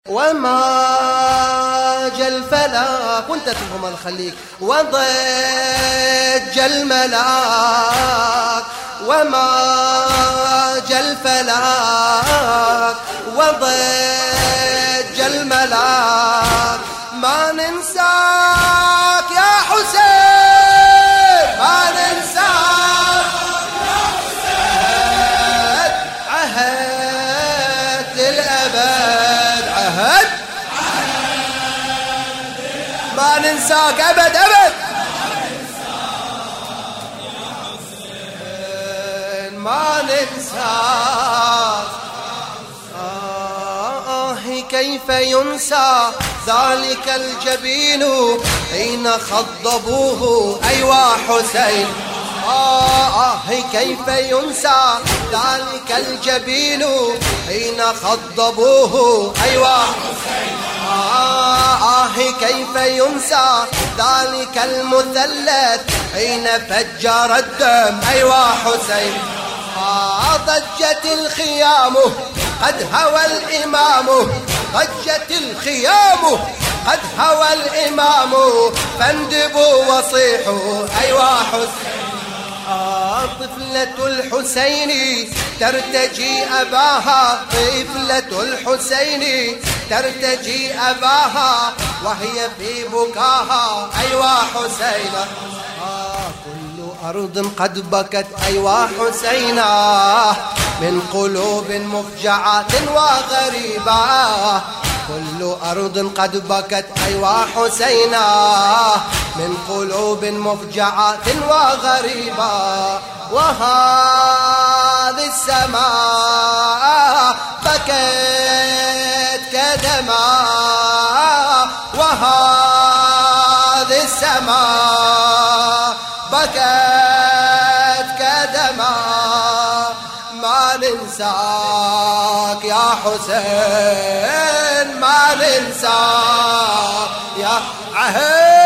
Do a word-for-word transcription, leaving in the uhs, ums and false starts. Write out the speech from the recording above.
وما جل فلاك وانت تفهم الخليك وضج الملاك وما جل فلاك وضج الملاك ما ننساك يا حسين ما ننساك يا حسين عهد الأبد عهد ما ننساك أبد أبد ما ننساك آه كيف ينسى ذلك الجبين حين خضبوه أيوا حسين آه آه كيف ينسى ذلك الجبين حين خضبوه أيوا حسين آه آه كيف ينسى ذلك المثلث حين فجر الدم أيوا حسين آه ضجت الخيام قد هوى الإمام ضجت الخيام قد هوى الإمام فاندبوا وصيحوا أيوا حسين آه طفلة الحسين ترتجي أباها طفلة الحسين ترتجي أباها وهي في بكاها أيوا حسين آه كل أرض قد بكت أيوا حسينا من قلوب مفجعة وغريبة كل أرض قد بكت أيوا حسينا من قلوب مفجعة وغريبة وهذه السماء بكت كدماء وهذه السماء بكت كدماء ما ننساك يا حسين ما ننساك يا عهد